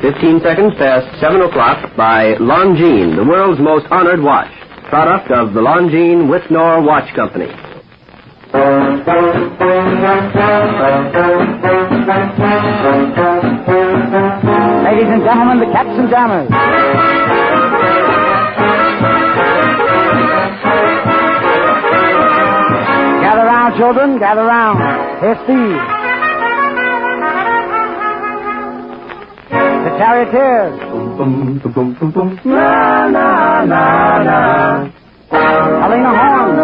15 seconds past 7 o'clock by Longines, the world's most honored watch. Product of the Longines Wittnauer Watch Company. Ladies and gentlemen, the Katzenjammers. Gather round, children, gather round. Here's Steve. The Charioteers. Na, na, na, na. Helena Horn.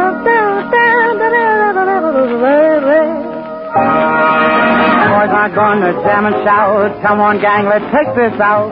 Boys aren't going to jam and shout. Come on, gang, let's take this out.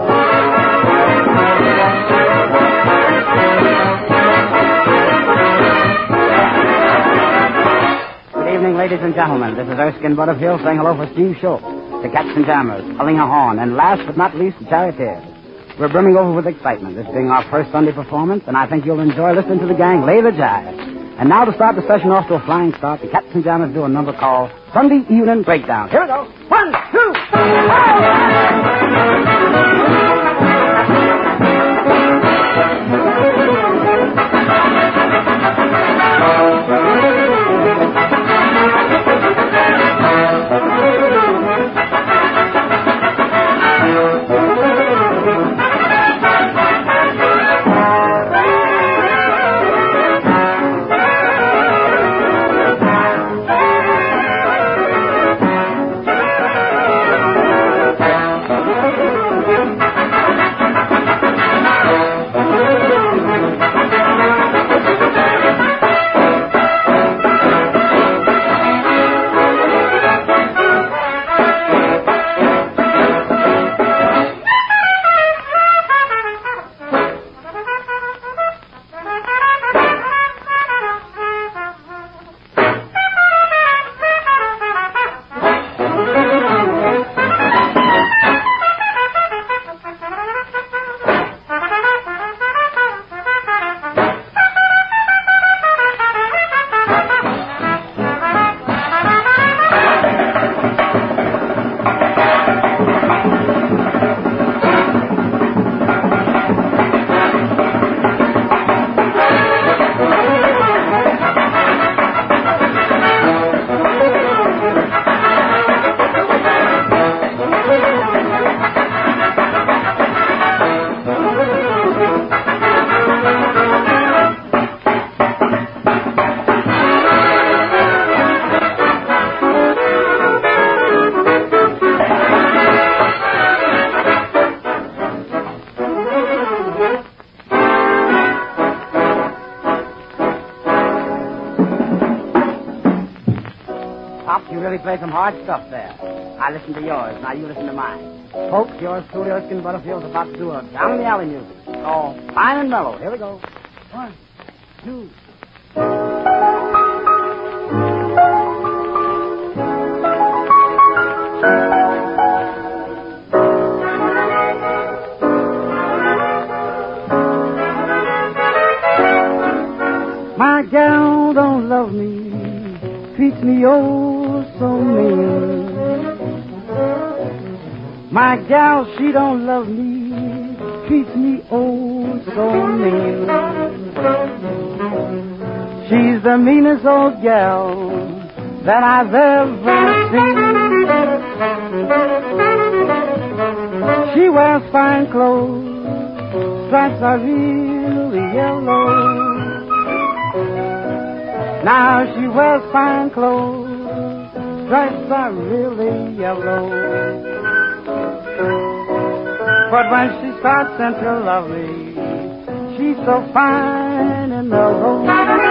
Good evening, ladies and gentlemen. This is Erskine Butterfield saying hello for Steve Schultz, the Katzenjammers, Helena Horn, and last but not least, the Charioteers. We're brimming over with excitement, this being our first Sunday performance, and I think you'll enjoy listening to the gang lay the jive. And now to start the session off to a flying start, the Katzenjammers do a number called Sunday Evening Breakdown. Here we go. 1, 2, 2. You really played some hard stuff there. I listened to yours. Now you listen to mine. Folks, yours truly, Erskine Butterfield's about to do a down the alley music. Oh, fine and mellow. Here we go. 1, 2. My gal don't love me, treats me oh so mean. My gal, she don't love me, treats me oh so mean. She's the meanest old gal that I've ever seen. She wears fine clothes, stripes are really yellow. Now she wears fine clothes, stripes are really yellow. But when she starts into lovely, she's so fine and mellow.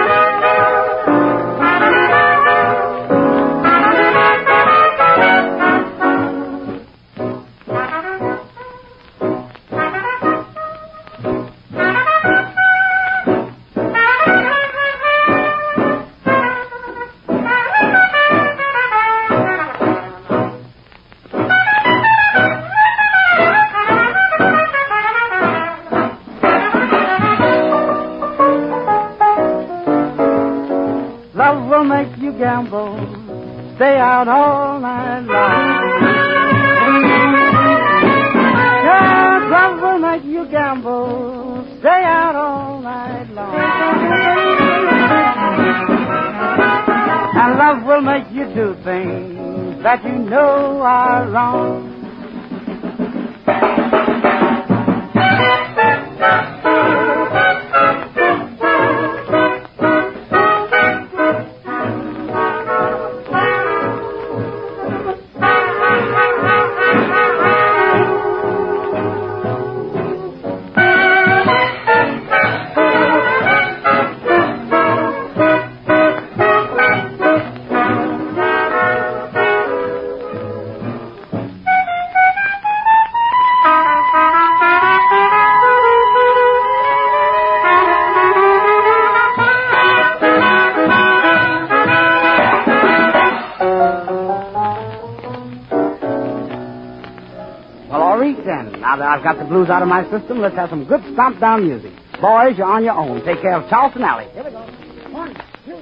Love will make you gamble, stay out all night long. that you know are wrong. Now that I've got the blues out of my system, let's have some good stomp-down music. Boys, you're on your own. Take care of Charleston Alley. Here we go. 1, 2.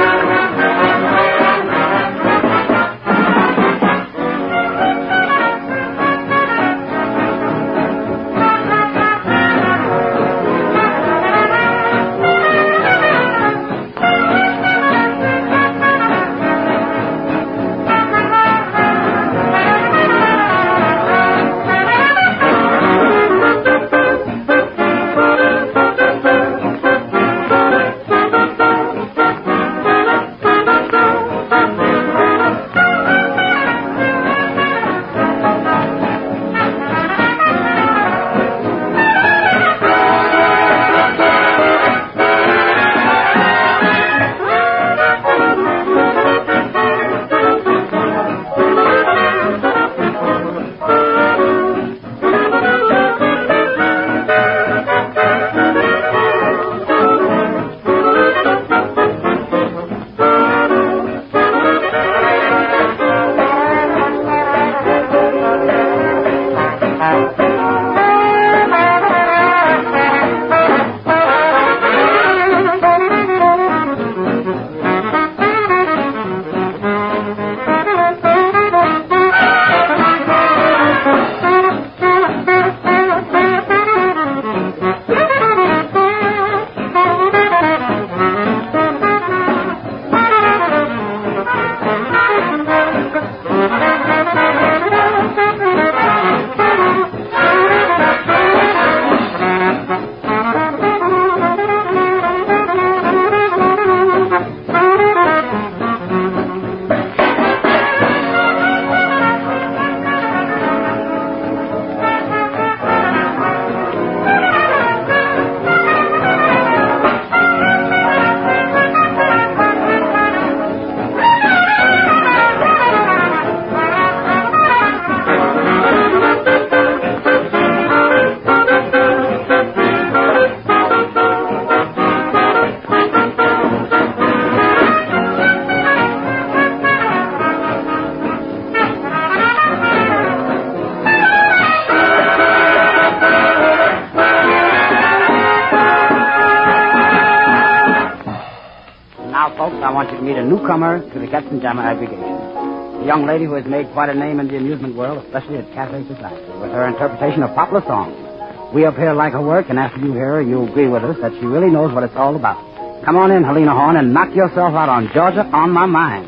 I want you to meet a newcomer to the Katzenjammer aggregation. A young lady who has made quite a name in the amusement world, especially at cafe society, with her interpretation of popular songs. We up here like her work, and after you hear her, you'll agree with us that she really knows what it's all about. Come on in, Helena Horn, and knock yourself out on Georgia on My Mind.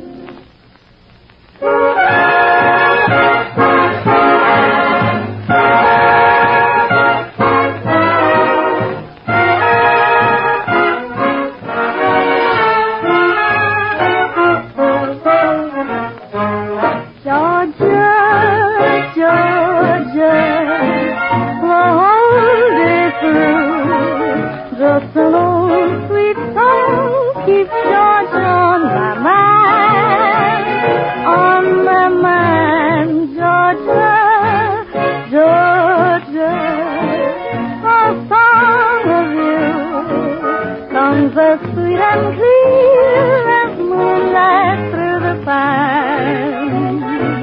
Just an old sweet song keeps Georgia on my mind, Georgia, Georgia. A song of you comes as sweet and clear as moonlight through the pines.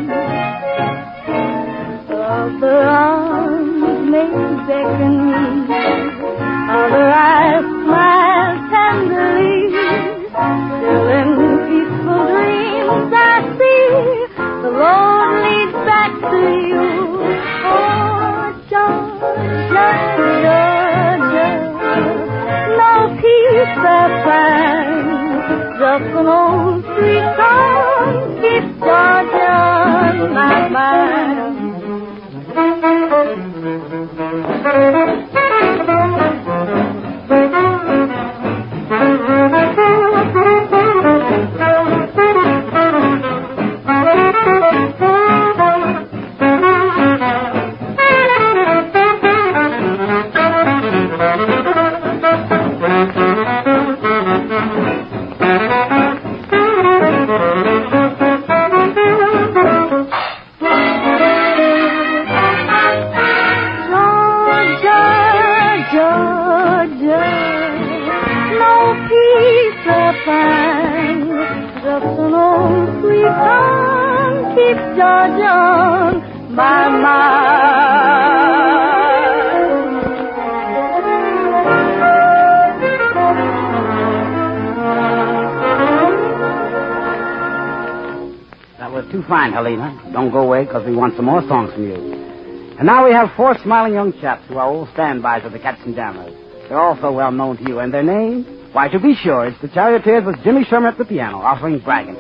Other arms may beckon me, other eyes smile tenderly, till in peaceful dreams I see the road leads back to you. Oh, Georgia, Georgia, no peace that finds, just an old sweet song keeps Georgia keeps George on my mind. That was too fine, Helena. Don't go away, because we want some more songs from you. And now we have 4 smiling young chaps who are old standbys of the Katzenjammers. They're also well known to you, and their name? Why, to be sure, it's the Charioteers with Jimmy Sherman at the piano, offering Braggin'.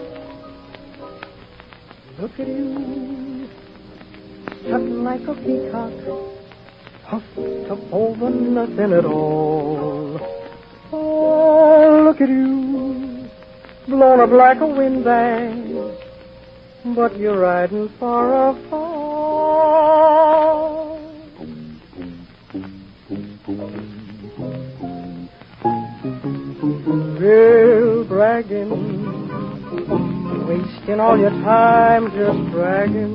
Look at you, strutting like a peacock, puffed up over nothing at all. Oh, look at you, blown up like a windbag, but you're riding for a fall. Well, bragging, wasting all your time just bragging,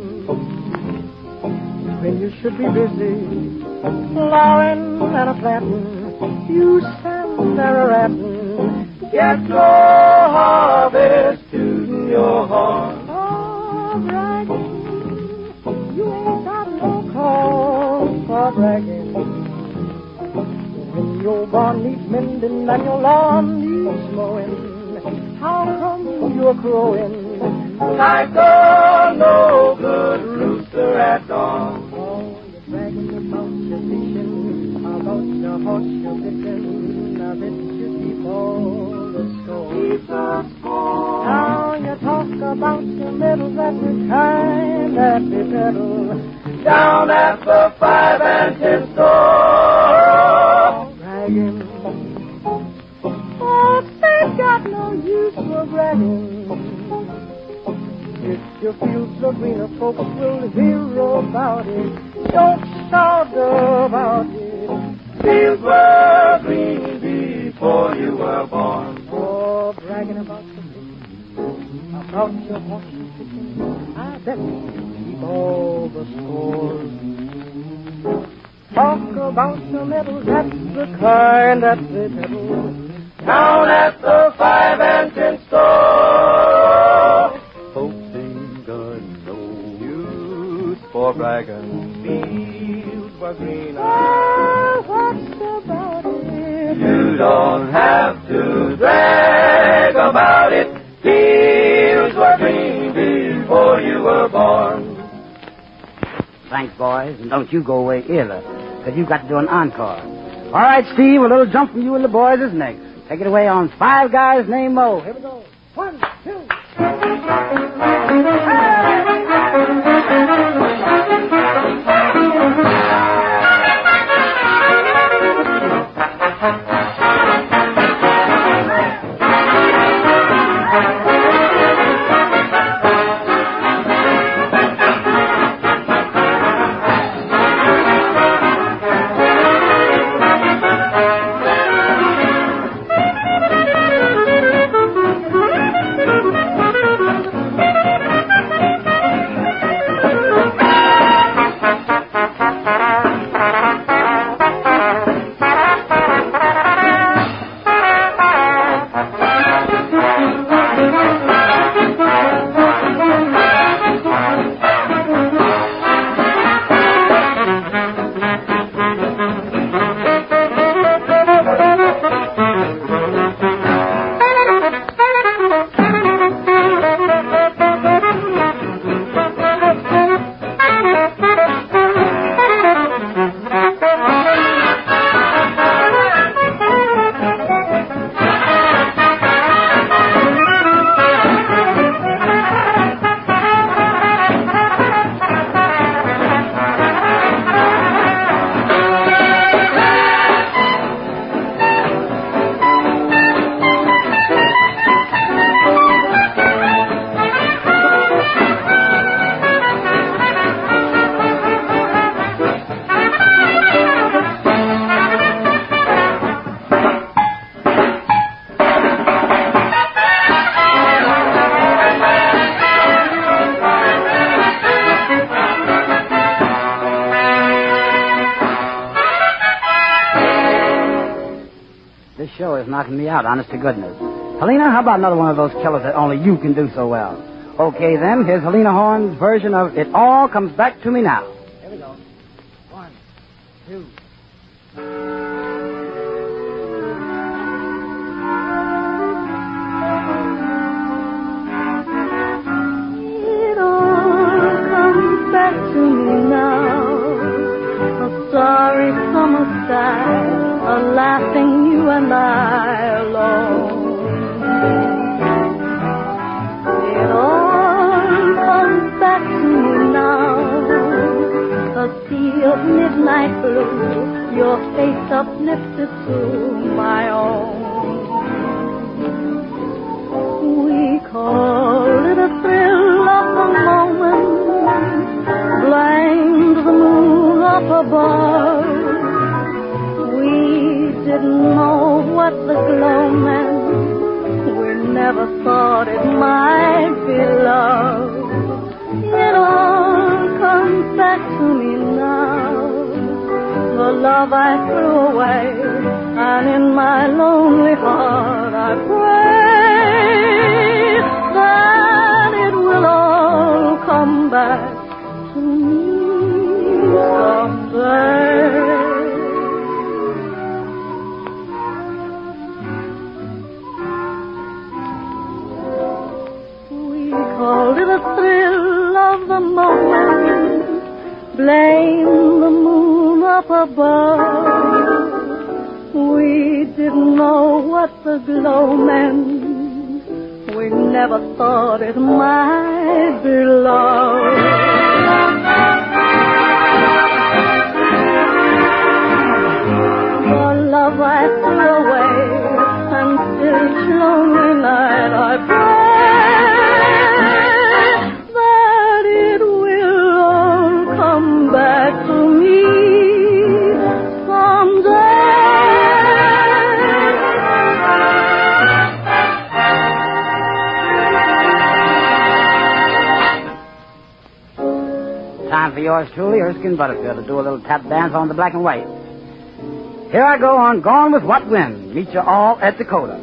when you should be busy plowing and a-planting. You stand there a-ratting, get no harvest to your horn. Oh, bragging, you ain't got no cause for bragging. When your barn needs mending and your lawn needs mowing, how come you're crowing like a no-good rooster at dawn? Oh, you're bragging about your fishing, about your horse you're fishing. Now that you keep all the score. Keep the score. Now you talk about your medals at the kind that they peddle down at the 5 and 10 store. Bragging. Oh, they've got no use for bragging. If your fields are greener, folks will hear about it. Don't shout about it. Fields were green before you were born. Oh, bragging about the fish, about your horse and chicken. I bet you keep all the scores. Talk about your medals, that's the kind that they peddle down at the 5 and 10 store. Folks ain't got no use for bragging. Fields were greener. Oh, what's about it? You don't have to brag about it. Fields were green before you were born. Thanks, boys, and don't you go away either, because you've got to do an encore. All right, Steve, a little jump from you and the boys is next. Take it away on 5 Guys Named Mo. Here we go. 1, 2. This show is knocking me out, honest to goodness. Helena, how about another one of those killers that only you can do so well? Okay, then, here's Helena Horn's version of It All Comes Back to Me Now. Here we go. 1, 2. It all comes back to me now. A sorry summer sky, a laughing you and I alone. It all comes back to me now. A sea of midnight blue, your face uplifted to my own. We call it a thrill of the moment, blind the moon up above. We didn't know what the glow meant. We never thought it might be love. It all comes back to me now. The love I threw away, and in my lonely heart I pray that it will all come back to me someday. Called it a thrill of the moment, blame the moon up above. We didn't know what the glow meant. We never thought it might be love. The love I threw away, and still each lonely night I pray back to me someday. Time for yours truly, Erskine Butterfield, to do a little tap dance on the black and white. Here I go on Gone with What Wind. Meet you all at Dakota.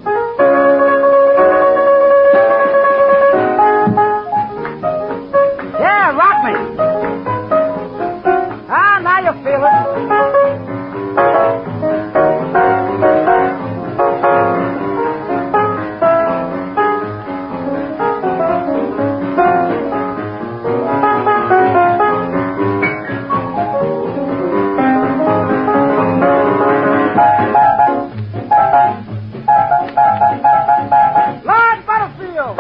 Yeah, rock me. You feel it. Lord Butterfield.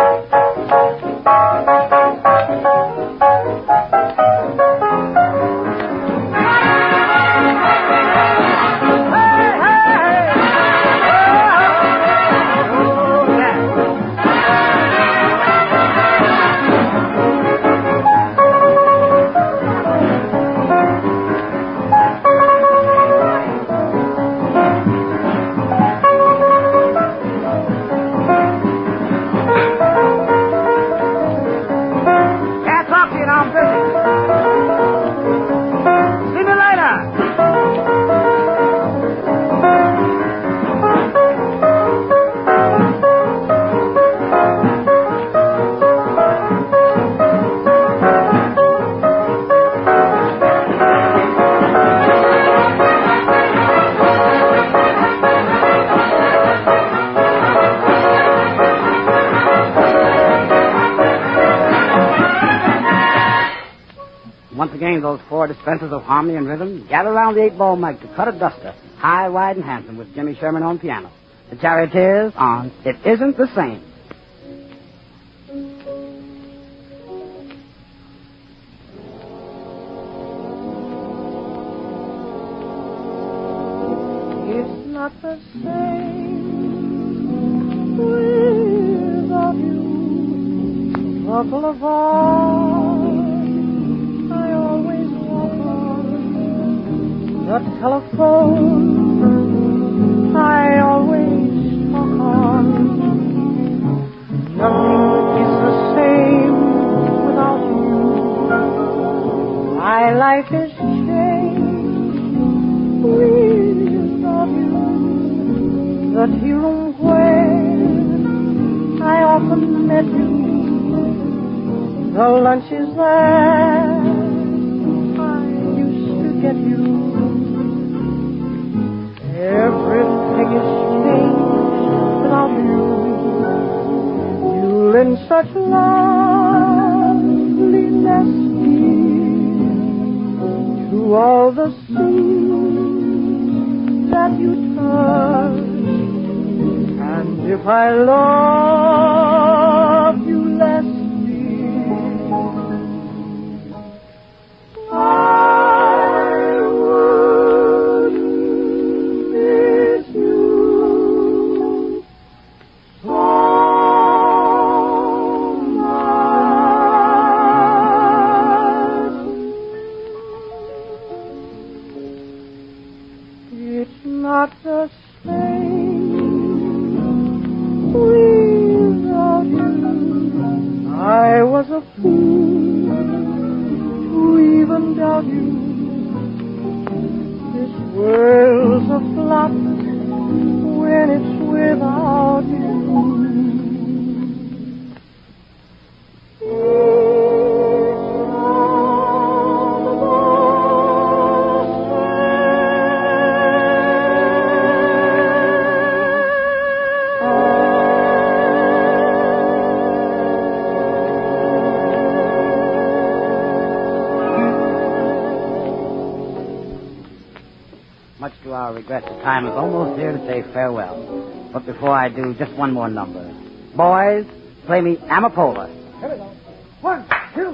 Once again, those four dispensers of harmony and rhythm gather around the 8-ball mic to cut a duster, high, wide, and handsome, with Jimmy Sherman on piano. The Charioteers on It Isn't the Same. It's not the same without you. The boulevard I always walk on, the telephone I always talk on. Nothing is the same without you. My life is changed without you. The tea room where I often met you the lunch is there. I used to get you. Everything is changed without you. You lend such loveliness to all the scenes that you touch. And if I love you less, I would miss you so much. It's not the same without you. I was a fool to even doubt you. This world's a flop when it's without you. Much to our regret, the time is almost here to say farewell. But before I do, just one more number. Boys, play me Amapola. Here we go. 1, 2.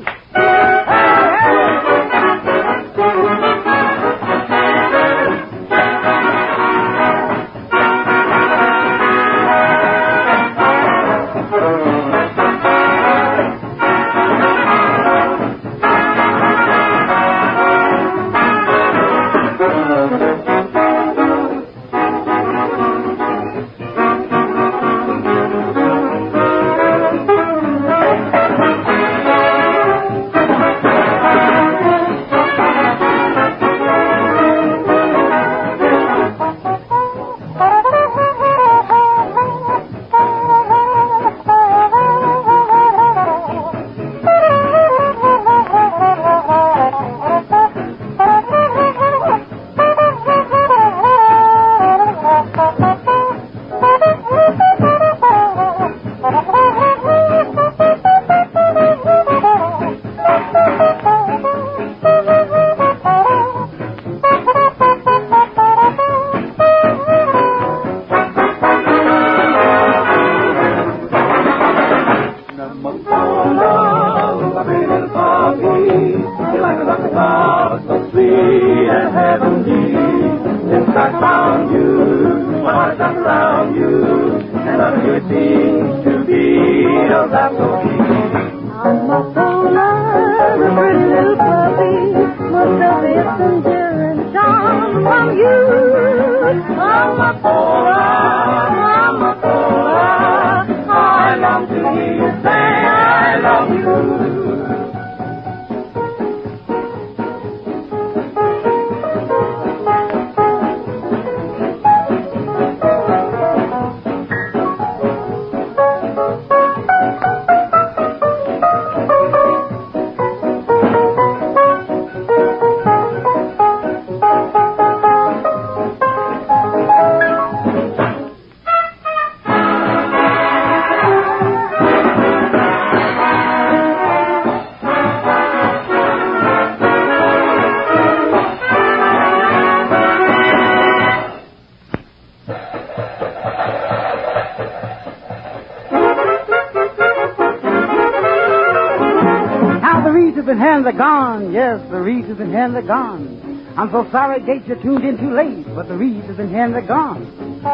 and hands are gone. Yes, the Reeds and hands are gone. I'm so sorry, Gates, you tuned in too late, but the Reeds and hands are gone.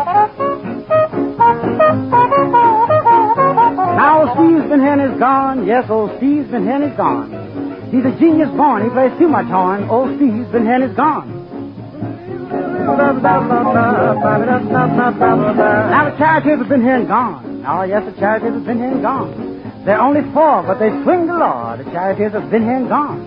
Now old Steve's Van Hen is gone. Yes, old Steve's Van Hen is gone. He's a genius born. He plays too much horn. Old Steve's Van Hen is gone. Now the Charioteers have been here and gone. Oh, yes, the Charioteers have been here and gone. They're only four, but they swing the law. The Charioteers have been here and gone.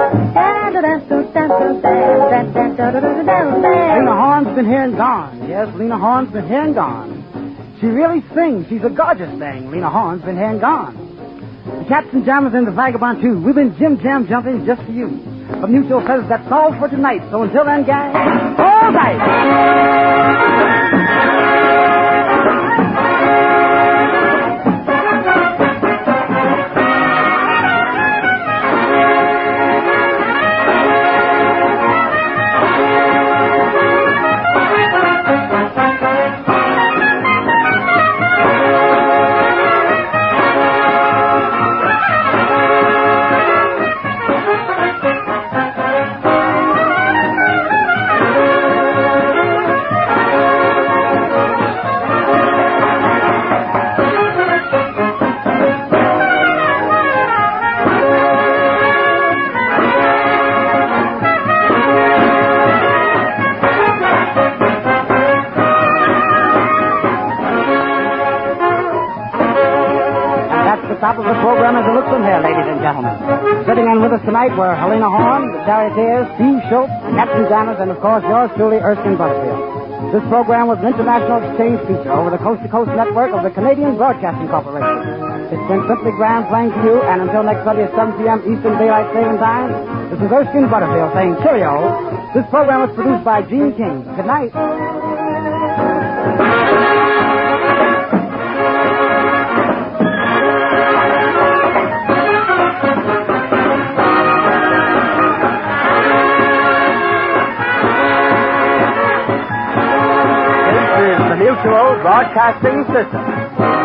Lena Horne's been here and gone. Yes, Lena Horne's been here and gone. She really sings. She's a gorgeous thing. Lena Horne's been here and gone. The Cats and Jammers and the Vagabond, too. We've been Jim Jam jumping just for you. But Mutual says that's all for tonight. So until then, gang, all right. Top of the program as it looks from here, ladies and gentlemen. Sitting in with us tonight were Helena Horn, the Charioteers, Steve Schultz, Captain Jammers, and of course yours truly, Erskine Butterfield. This program was an international exchange feature over the coast-to-coast network of the Canadian Broadcasting Corporation. It's been simply grand playing to you, and until next Sunday at 7 p.m. Eastern Daylight Saving Time, this is Erskine Butterfield saying cheerio. This program was produced by Gene King. Good night. Mutual Broadcasting System.